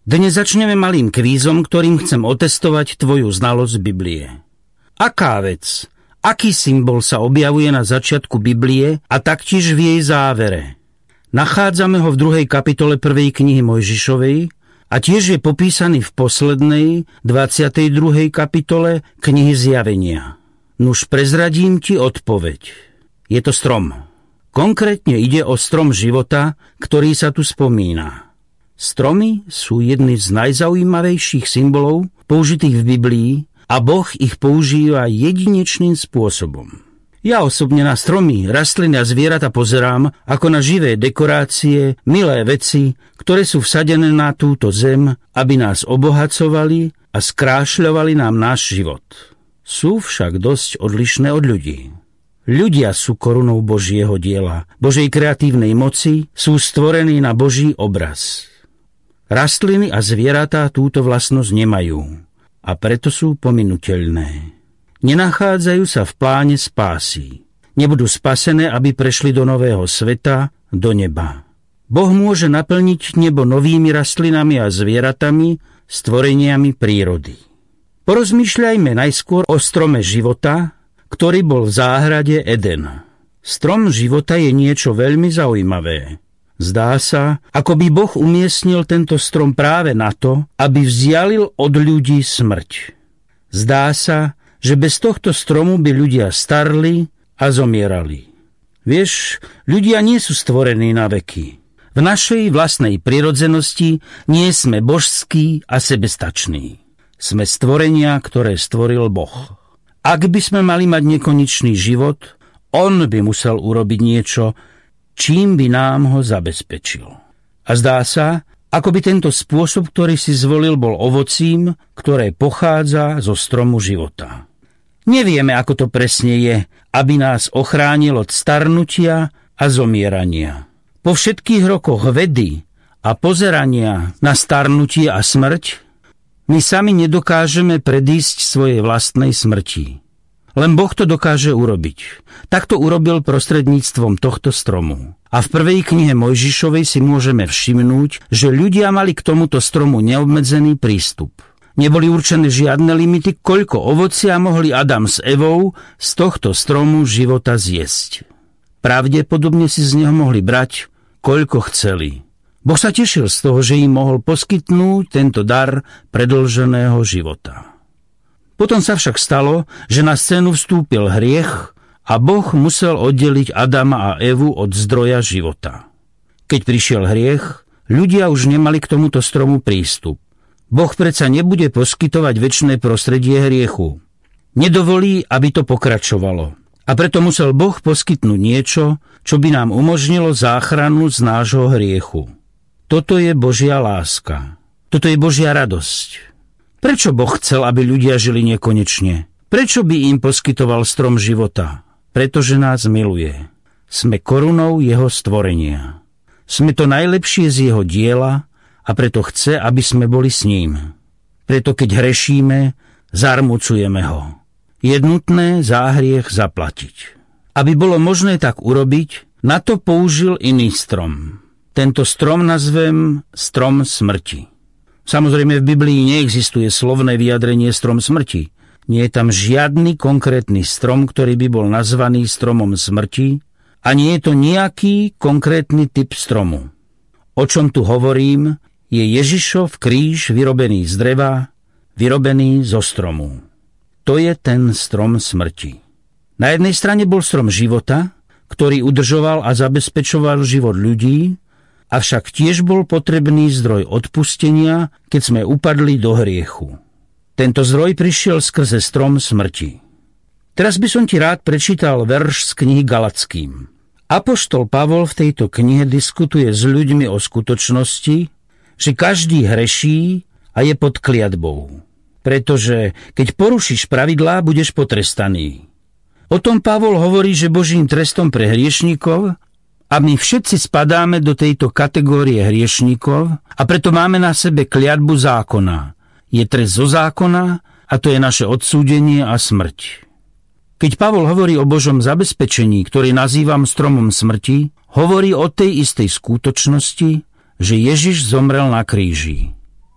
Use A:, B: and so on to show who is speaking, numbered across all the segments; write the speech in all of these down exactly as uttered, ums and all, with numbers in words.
A: Dnes začneme malým kvízom, ktorým chcem otestovať tvoju znalosť Biblie. Aká vec, aký symbol sa objavuje na začiatku Biblie a taktiež v jej závere? Nachádzame ho v druhej kapitole prvej knihy Mojžišovej a tiež je popísaný v poslednej, dvadsiatej druhej kapitole knihy Zjavenia. Nuž prezradím ti odpoveď. Je to strom. Konkrétne ide o strom života, ktorý sa tu spomína. Stromy sú jedny z najzaujímavejších symbolov použitých v Biblii a Boh ich používa jedinečným spôsobom. Ja osobne na stromy, rastliny a zvieratá pozerám ako na živé dekorácie, milé veci, ktoré sú vsadené na túto zem, aby nás obohacovali a skrášľovali nám náš život. Sú však dosť odlišné od ľudí. Ľudia sú korunou Božieho diela, Božej kreatívnej moci, sú stvorení na Boží obraz. Rastliny a zvieratá túto vlastnosť nemajú a preto sú pominuteľné. Nenachádzajú sa v pláne spásy. Nebudú spasené, aby prešli do nového sveta, do neba. Boh môže naplniť nebo novými rastlinami a zvieratami, stvoreniami prírody. Porozmýšľajme najskôr o strome života, ktorý bol v záhrade Eden. Strom života je niečo veľmi zaujímavé. Zdá sa, ako by Boh umiestnil tento strom práve na to, aby vzdialil od ľudí smrť. Zdá sa, že bez tohto stromu by ľudia starli a zomierali. Vieš, ľudia nie sú stvorení na veky. V našej vlastnej prirodzenosti nie sme božskí a sebestační. Sme stvorenia, ktoré stvoril Boh. Ak by sme mali mať nekonečný život, on by musel urobiť niečo, čím by nám ho zabezpečil. A zdá sa, ako by tento spôsob, ktorý si zvolil, bol ovocím, ktoré pochádza zo stromu života. Nevieme, ako to presne je, aby nás ochránil od starnutia a zomierania. Po všetkých rokoch vedy a pozerania na starnutie a smrť, my sami nedokážeme predísť svojej vlastnej smrti. Len Boh to dokáže urobiť. Tak to urobil prostredníctvom tohto stromu. A v prvej knihe Mojžišovej si môžeme všimnúť, že ľudia mali k tomuto stromu neobmedzený prístup. Neboli určené žiadne limity, koľko ovocia mohli Adam s Evou z tohto stromu života zjesť. Pravdepodobne si z neho mohli brať, koľko chceli. Boh sa tešil z toho, že im mohol poskytnúť tento dar predĺženého života. Potom sa však stalo, že na scénu vstúpil hriech a Boh musel oddeliť Adama a Evu od zdroja života. Keď prišiel hriech, ľudia už nemali k tomuto stromu prístup. Boh predsa nebude poskytovať večné prostredie hriechu. Nedovolí, aby to pokračovalo. A preto musel Boh poskytnúť niečo, čo by nám umožnilo záchranu z nášho hriechu. Toto je Božia láska. Toto je Božia radosť. Prečo Boh chcel, aby ľudia žili nekonečne? Prečo by im poskytoval strom života? Pretože nás miluje. Sme korunou jeho stvorenia. Sme to najlepšie z jeho diela a preto chce, aby sme boli s ním. Preto keď hrešíme, zarmucujeme ho. Je nutné za hriech zaplatiť. Aby bolo možné tak urobiť, na to použil iný strom. Tento strom nazvem strom smrti. Samozrejme v Biblii neexistuje slovné vyjadrenie strom smrti. Nie je tam žiadny konkrétny strom, ktorý by bol nazvaný stromom smrti a nie je to nejaký konkrétny typ stromu. O čom tu hovorím, je Ježišov kríž vyrobený z dreva, vyrobený zo stromu. To je ten strom smrti. Na jednej strane bol strom života, ktorý udržoval a zabezpečoval život ľudí, avšak tiež bol potrebný zdroj odpustenia, keď sme upadli do hriechu. Tento zdroj prišiel skrze strom smrti. Teraz by som ti rád prečítal verš z knihy Galatským. Apoštol Pavol v tejto knihe diskutuje s ľuďmi o skutočnosti, že každý hreší a je pod kliatbou. Pretože keď porušíš pravidlá, budeš potrestaný. O tom Pavol hovorí, že Božím trestom pre hriešníkov a my všetci spadáme do tejto kategórie hriešníkov a preto máme na sebe kliatbu zákona. Je trest zo zákona a to je naše odsúdenie a smrť. Keď Pavol hovorí o Božom zabezpečení, ktorý nazývam stromom smrti, hovorí o tej istej skutočnosti, že Ježiš zomrel na kríži.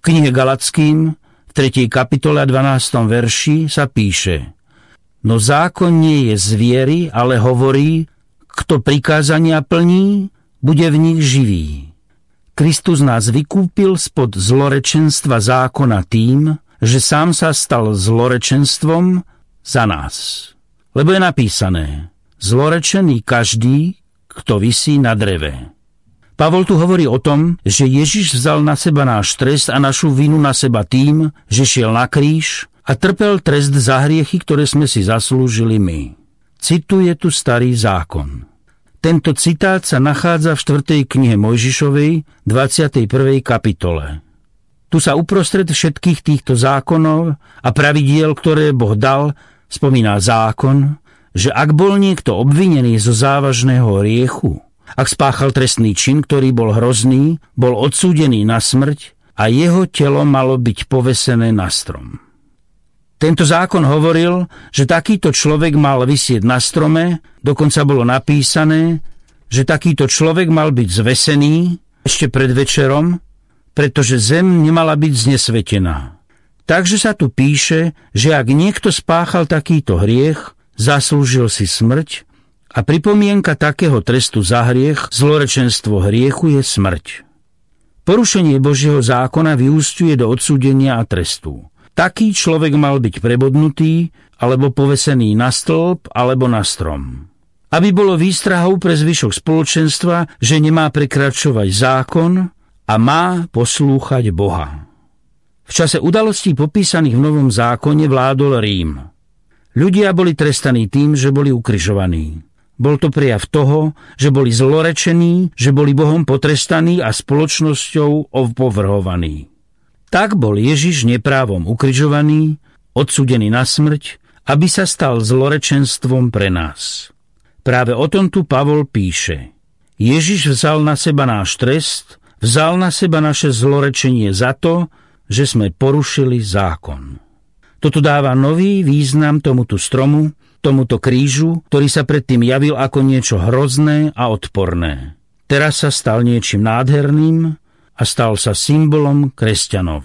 A: knihe Galatským v tretej kapitole a dvanástom verši sa píše: No zákon nie je z viery, ale hovorí, kto prikázania plní, bude v nich živý. Kristus nás vykúpil spod zlorečenstva zákona tým, že sám sa stal zlorečenstvom za nás. Lebo je napísané: zlorečený každý, kto visí na dreve. Pavol tu hovorí o tom, že Ježiš vzal na seba náš trest a našu vinu na seba tým, že šiel na kríž a trpel trest za hriechy, ktoré sme si zaslúžili my. Cituje tu starý zákon. Tento citát sa nachádza v štvrtej knihe Mojžišovej, dvadsiatej prvej kapitole. Tu sa uprostred všetkých týchto zákonov a pravidiel, ktoré Boh dal, spomína zákon, že ak bol niekto obvinený zo závažného hriechu, ak spáchal trestný čin, ktorý bol hrozný, bol odsúdený na smrť a jeho telo malo byť povesené na strom. Tento zákon hovoril, že takýto človek mal visieť na strome, dokonca bolo napísané, že takýto človek mal byť zvesený ešte pred večerom, pretože zem nemala byť znesvetená. Takže sa tu píše, že ak niekto spáchal takýto hriech, zaslúžil si smrť a pripomienka takého trestu za hriech, zlorečenstvo hriechu, je smrť. Porušenie Božieho zákona vyúsťuje do odsúdenia a trestu. Taký človek mal byť prebodnutý alebo povesený na stĺp alebo na strom. Aby bolo výstrahou pre zvyšok spoločenstva, že nemá prekračovať zákon a má poslúchať Boha. V čase udalostí popísaných v Novom zákone vládol Rím. Ľudia boli trestaní tým, že boli ukrižovaní. Bol to prejav toho, že boli zlorečení, že boli Bohom potrestaní a spoločnosťou opovrhovaní. Tak bol Ježiš neprávom ukrižovaný, odsúdený na smrť, aby sa stal zlorečenstvom pre nás. Práve o tom tu Pavol píše: Ježiš vzal na seba náš trest, vzal na seba naše zlorečenie za to, že sme porušili zákon. Toto dáva nový význam tomuto stromu, tomuto krížu, ktorý sa predtým javil ako niečo hrozné a odporné. Teraz sa stal niečím nádherným a stal sa symbolom kresťanov.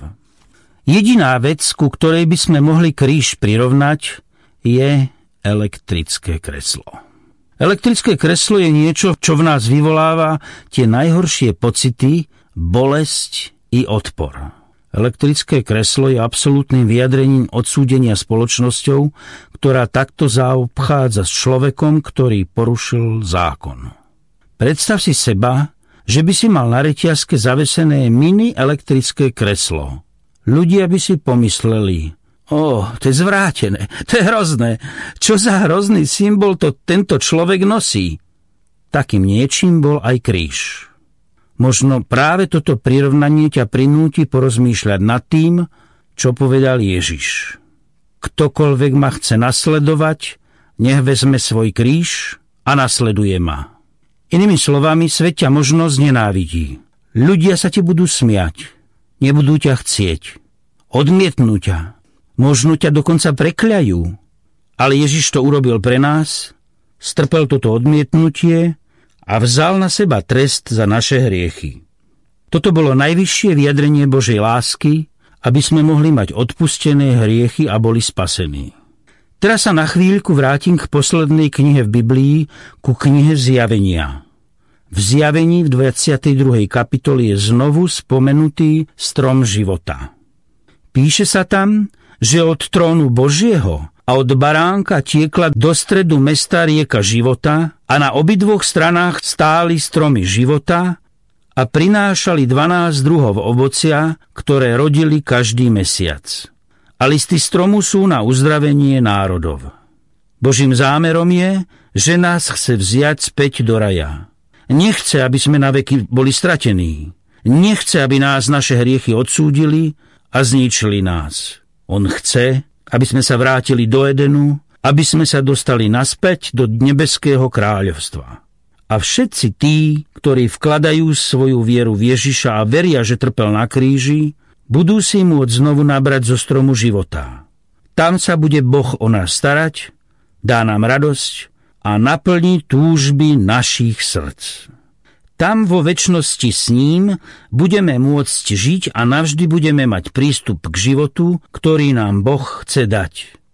A: Jediná vec, ku ktorej by sme mohli kríž prirovnať, je elektrické kreslo. Elektrické kreslo je niečo, čo v nás vyvoláva tie najhoršie pocity, bolesť i odpor. Elektrické kreslo je absolútnym vyjadrením odsúdenia spoločnosťou, ktorá takto zaobchádza s človekom, ktorý porušil zákon. Predstav si seba, že by si mal na reťazke zavesené mini elektrické kreslo. Ľudia by si pomysleli: Ó, to je zvrátené, to je hrozné. Čo za hrozný symbol to tento človek nosí? Takým niečím bol aj kríž. Možno práve toto prirovnanie ťa prinúti porozmýšľať nad tým, čo povedal Ježiš. Ktokoľvek ma chce nasledovať, nech vezme svoj kríž a nasleduje ma. Inými slovami, svet ťa možno znenávidí. Ľudia sa ti budú smiať, nebudú ťa chcieť, odmietnú ťa, možno ťa dokonca prekľajú. Ale Ježiš to urobil pre nás, strpel toto odmietnutie a vzal na seba trest za naše hriechy. Toto bolo najvyššie vyjadrenie Božej lásky, aby sme mohli mať odpustené hriechy a boli spasení. Teraz sa na chvíľku vrátim k poslednej knihe v Biblii, ku knihe Zjavenia. V Zjavení v dvadsiatej druhej kapitole je znovu spomenutý strom života. Píše sa tam, že od trónu Božieho a od baránka tiekla do stredu mesta rieka života a na obidvoch stranách stáli stromy života a prinášali dvanásť druhov ovocia, ktoré rodili každý mesiac. A listy stromu sú na uzdravenie národov. Božím zámerom je, že nás chce vziať späť do raja. Nechce, aby sme na veky boli stratení. Nechce, aby nás naše hriechy odsúdili a zničili nás. On chce, aby sme sa vrátili do Edenu, aby sme sa dostali naspäť do nebeského kráľovstva. A všetci tí, ktorí vkladajú svoju vieru v Ježiša a veria, že trpel na kríži, budú si môcť znovu nabrať zo stromu života. Tam sa bude Boh o nás starať, dá nám radosť a naplní túžby našich srdc. Tam vo večnosti s ním budeme môcť žiť a navždy budeme mať prístup k životu, ktorý nám Boh chce dať.